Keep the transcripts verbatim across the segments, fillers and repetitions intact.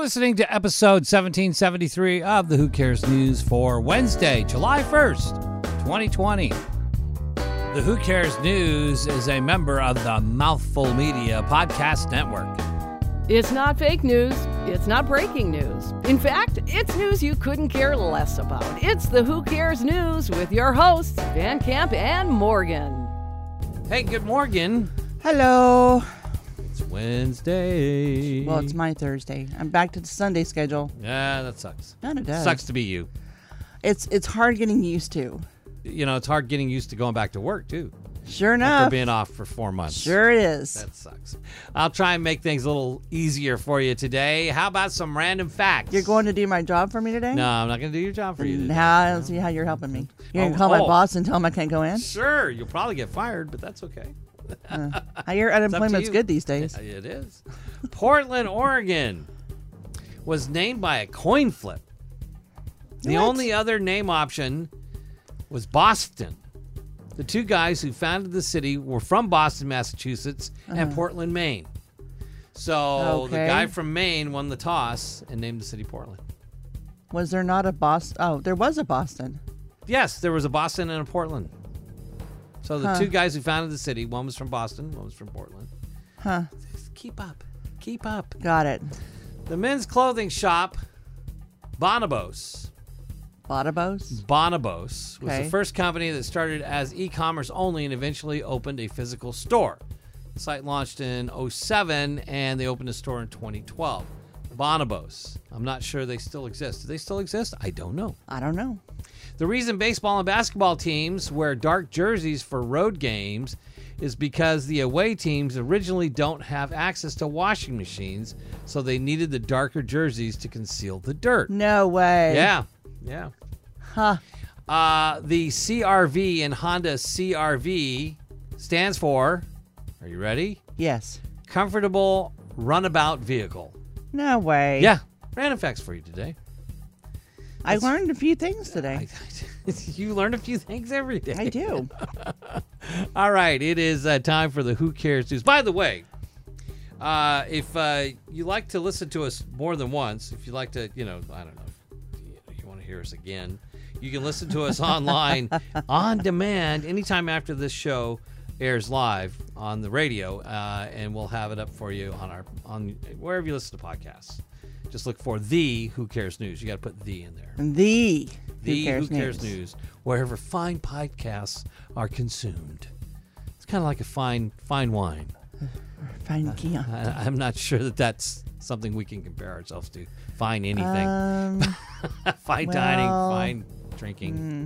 listening to episode seventeen seventy-three of the Who Cares News for Wednesday, July first, twenty twenty. The Who Cares News is a member of the Mouthful Media Podcast Network. It's not fake news. It's not breaking news. In fact, it's news you couldn't care less about. It's the Who Cares News with your hosts, Van Camp and Morgan. Hey, good morning. Hello. It's Wednesday. Well, it's my Thursday. I'm back to the Sunday schedule. Yeah, that sucks. And it does. Sucks to be you. It's it's hard getting used to. You know, it's hard getting used to going back to work, too. Sure After enough. being off for four months. Sure it is. That sucks. I'll try and make things a little easier for you today. How about some random facts? You're going to do my job for me today? No, I'm not going to do your job for you today. How, I don't see how you're helping me. You're going Oh, to call oh. my boss and tell him I can't go in? Sure, you'll probably get fired, but that's okay. Uh, I hear It's up to unemployment's you. good these days. Yeah, It is. Portland, Oregon was named by a coin flip. The What? only other name option was Boston. The two guys who founded the city were from Boston, Massachusetts, and Portland, Maine. So the Okay. guy from Maine won the toss and named the city Portland. Was there not a Boston? Oh, there was a Boston. Yes, there was a Boston and a Portland. So the Huh. two guys who founded the city, one was from Boston, one was from Portland. Huh. Just keep up. Keep up. Got it. The men's clothing shop, Bonobos. Bonobos? Bonobos was Okay. the first company that started as e-commerce only and eventually opened a physical store. The site launched in oh seven and they opened a store in twenty twelve. Bonobos. I'm not sure they still exist. Do they still exist? I don't know. I don't know. The reason baseball and basketball teams wear dark jerseys for road games is because the away teams originally don't have access to washing machines, so they needed the darker jerseys to conceal the dirt. No way. Yeah, yeah. Huh. Uh, the C R V in Honda C R V stands for, are you ready? Yes. Comfortable Runabout Vehicle. No way. Yeah, random facts for you today. I learned a few things today. I, you learn a few things every day. I do. All right, it is uh, time for the Who Cares News. By the way, uh, if uh, you like to listen to us more than once, if you like to, you know, I don't know, if you want to hear us again, you can listen to us online on demand anytime after this show airs live on the radio, uh, and we'll have it up for you on our on wherever you listen to podcasts. Just look for the Who Cares News. You got to put the in there. The The Who Cares, Who Cares News. News, wherever fine podcasts are consumed. It's kind of like a fine fine wine. Fine Keon. I, I'm not sure that that's something we can compare ourselves to. Fine anything. Um, fine dining, well, fine drinking.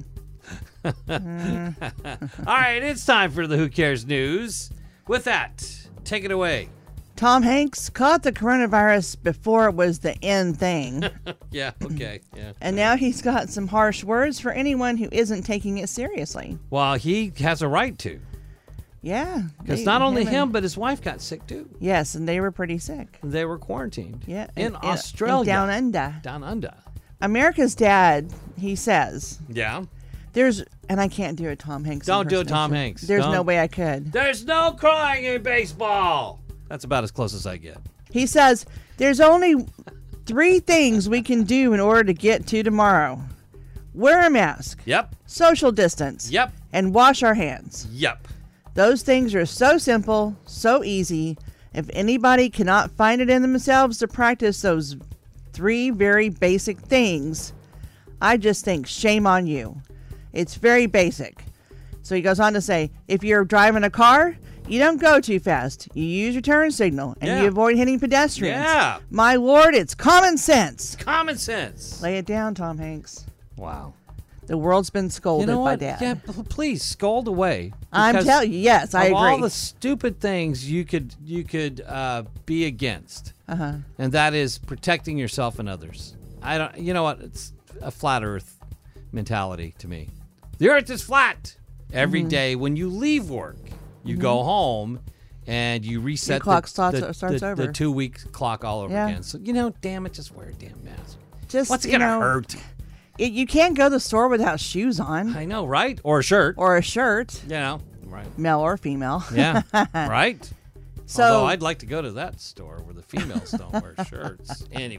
All right, it's time for the Who Cares News. With that, take it away. Tom Hanks caught the coronavirus before it was the end thing. Yeah, okay, yeah. And now he's got some harsh words for anyone who isn't taking it seriously. Well, he has a right to. Yeah. Because they- not only and- him, but his wife got sick too. Yes, and they were pretty sick. They were quarantined. Yeah. In and- and- Australia. and down under. Down under. America's Dad, he says, Yeah. there's, and I can't do a Tom Hanks Don't do a Tom impersonation. Hanks. There's no Don't. way I could. There's no crying in baseball. That's about as close as I get. He says, there's only three things we can do in order to get to tomorrow. Wear a mask, Yep. social distance, Yep. and wash our hands. Yep. Those things are so simple, so easy. If anybody cannot find it in themselves to practice those three very basic things, I just think shame on you. It's very basic. So he goes on to say, if you're driving a car, you don't go too fast. You use your turn signal and Yeah. you avoid hitting pedestrians. Yeah. My Lord, it's common sense. Common sense. Lay it down, Tom Hanks. Wow. The world's been You scolded know by what? Dad. Yeah, p- please scold away. I'm because telling you, yes, I of agree. all the stupid things you could you could uh, be against, uh-huh. and that is protecting yourself and others. I don't. You know what? It's a flat Earth mentality to me. The Earth is flat. Every Mm-hmm. day when you leave work, you go home and you reset clock the, starts- the, starts the, over. the two week clock all over Yeah. again. So you know, damn it, just wear a damn mask. Just, What's it you gonna know, hurt? It, you can't go to the store without shoes on I know, right? Or a shirt. or a shirt, You know, right? male or female. Yeah, right. So Although I'd like to go to that store where the females don't wear shirts. Anyway.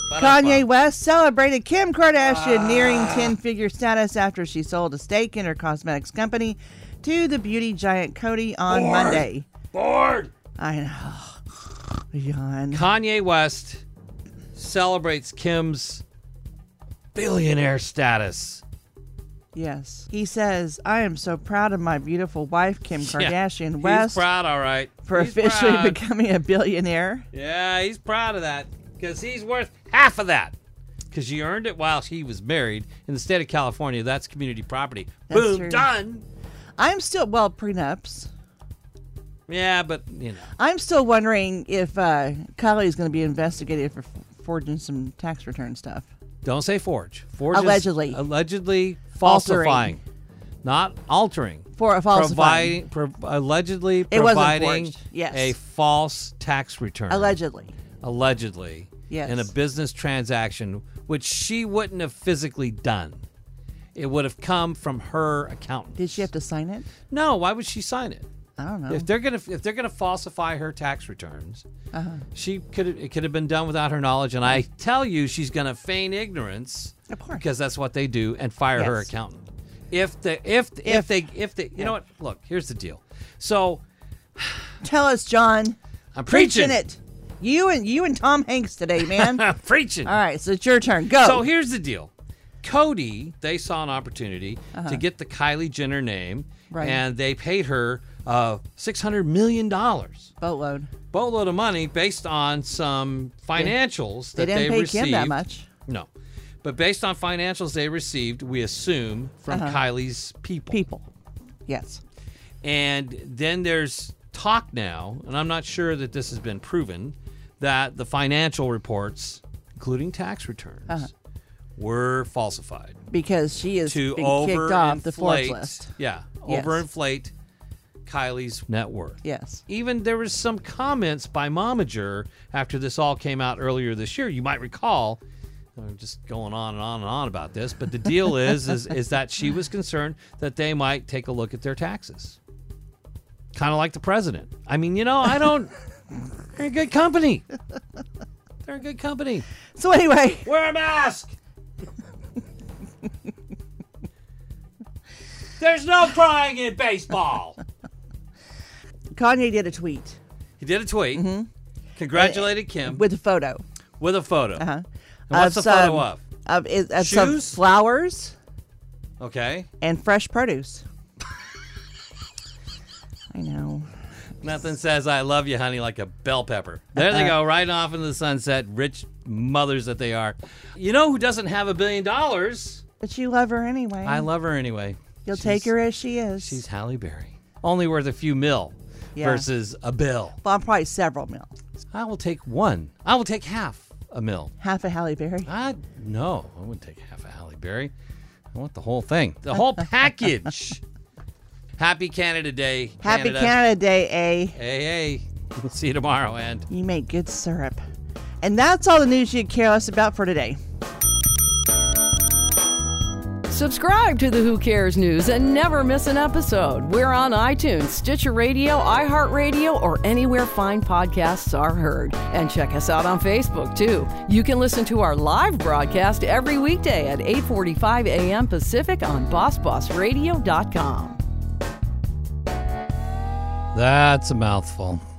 Kanye West celebrated Kim Kardashian nearing ten-figure status after she sold a stake in her cosmetics company to the beauty giant Coty on Bored. Monday. Bored. I know. Yawn. Kanye West celebrates Kim's billionaire status. Yes. He says, I am so proud of my beautiful wife, Kim Kardashian yeah, West, he's proud, all right. for He's officially proud. becoming a billionaire. Yeah, he's proud of that because he's worth half of that. Because she earned it while he was married in the state of California. That's community property. That's Boom, true. done. I'm still, well, prenups. Yeah, but, you know. I'm still wondering if uh, Kylie is going to be investigated for f- forging some tax return stuff. Don't say forge. Forge is Allegedly. allegedly Altering. falsifying. Not altering. For a falsifying. Providing, pro- allegedly It wasn't providing forged, yes. a false tax return. Allegedly. Allegedly. Yes. In a business transaction, which she wouldn't have physically done. It would have come from her accountant. Did she have to sign it? No, why would she sign it? I don't know. If they're gonna if they're gonna falsify her tax returns, Uh-huh. she could it could have been done without her knowledge. And I tell you, she's gonna feign ignorance Of course. because that's what they do, and fire her Yes. accountant. If the if if, If- they if they you yeah. know what? Look, here's the deal. So Tell us, John. I'm preaching, it. You and you and Tom Hanks today, man. I'm preaching. All right, so it's your turn. Go. So here's the deal. Coty, they saw an opportunity Uh-huh. to get the Kylie Jenner name, Right. and they paid her uh, six hundred million dollars. Boatload. Boatload of money based on some financials They that didn't they pay received. Kim that much. No. But based on financials they received, we assume, from Uh-huh. Kylie's people. People. Yes. And then there's talk now, and I'm not sure that this has been proven, that the financial reports, including tax returns, Uh-huh. were falsified. Because she is To being kicked off the Forbes overinflate, list. yeah, Yes. overinflate Kylie's net worth. Yes. Even there was some comments by Momager after this all came out earlier this year. You might recall, I'm just going on and on and on about this, but the deal is, is is that she was concerned that they might take a look at their taxes. Kind of like the president. I mean, you know, I don't. They're a good company. They're a good company. So anyway, Wear a mask. There's no crying in baseball. Kanye did a tweet He did a tweet. Congratulated Kim with a photo. with a photo. Uh-huh. And what's Of the photo some- of? Of, is- of some Shoes? flowers Okay. and fresh produce. I know. Nothing says I love you, honey, like a bell pepper. There they go, right off into the sunset. Rich mothers that they are. You know who doesn't have a billion dollars? But you love her anyway. I love her anyway. You'll She's- take her as she is. She's Halle Berry. Only worth a few mil Yeah. versus a bill. Well, probably several mil. I will take one. I will take half a mil. Half a Halle Berry. I no, I wouldn't take half a Halle Berry. I want the whole thing, the whole package. Happy Canada Day, Happy Canada. Canada Day, A. Hey, hey. We'll see you tomorrow, and You make good syrup. And that's all the news you care less about for today. Subscribe to the Who Cares News and never miss an episode. We're on iTunes, Stitcher Radio, iHeartRadio, or anywhere fine podcasts are heard. And check us out on Facebook, too. You can listen to our live broadcast every weekday at eight forty-five a.m. Pacific on boss boss radio dot com. that's a mouthful.